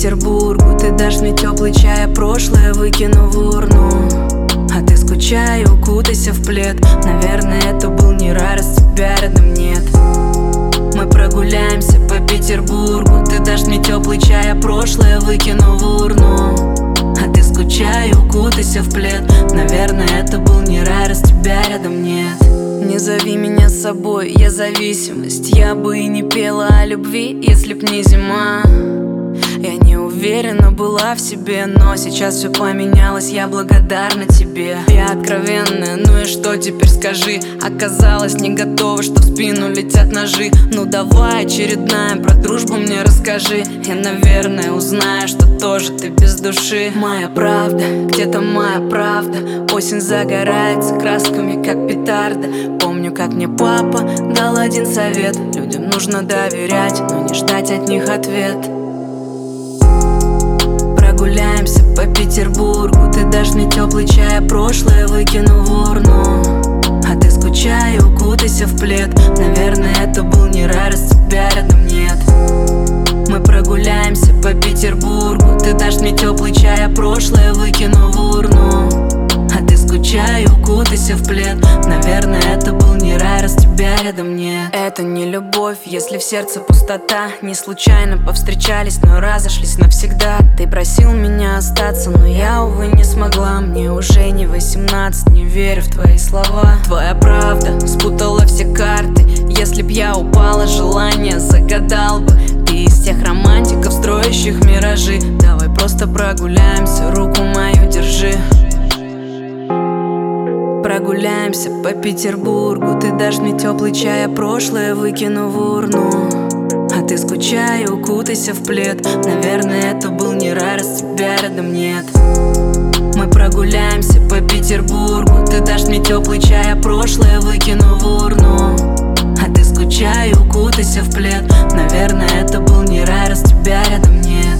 Петербургу. Ты дашь мне теплый чай, а прошлое выкину в урну. А ты скучай, укутайся в плед. Наверное, это был не рай, раз тебя рядом нет. Мы прогуляемся по Петербургу. Ты дашь мне теплый чай, а прошлое выкину в урну. А ты скучай, укутайся в плед. Наверное, это был не рай, раз тебя рядом нет. Не зови меня с собой, я зависимость. Я бы и не пела о любви, если б не зима. Я не уверена была в себе, но сейчас все поменялось, я благодарна тебе. Я откровенная, ну и что теперь скажи? Оказалось, не готова, что в спину летят ножи. Ну давай, очередная, про дружбу мне расскажи. Я, наверное, узнаю, что тоже ты без души. Моя правда, где-то моя правда. Осень загорается красками, как петарда. Помню, как мне папа дал один совет: людям нужно доверять, но не ждать от них ответ. Прогуляемся по Петербургу. Ты дашь мне теплый чай, а прошлое выкину в урну. А ты скучай, укутайся в плед. Наверное, это был не рай, раз тебя рядом нет. Мы прогуляемся по Петербургу. Ты дашь мне теплый чай, а прошлое выкину в урну. А ты скучай, укутайся в плед. Наверное, это был не рай, раз тебя рядом нет. Это не любовь, если в сердце пустота. Не случайно повстречались, но разошлись навсегда. Ты просил меня остаться, но я, увы, не смогла. Мне уже не 18, не верю в твои слова. Твоя правда спутала все карты. Если б я упала, желание загадал бы. Ты из тех романтиков, строящих миражи. Давай просто прогуляемся, руку мою держи. Прогуляемся по Петербургу. Ты дашь мне теплый чай, а прошлое выкину в урну. А ты скучай, укутайся в плед. Наверное, это был не рай, раз тебя рядом нет. Мы прогуляемся по Петербургу. Ты дашь мне теплый чай, а прошлое выкину в урну. А ты скучай, укутайся в плед. Наверное, это был не рай, раз тебя рядом нет.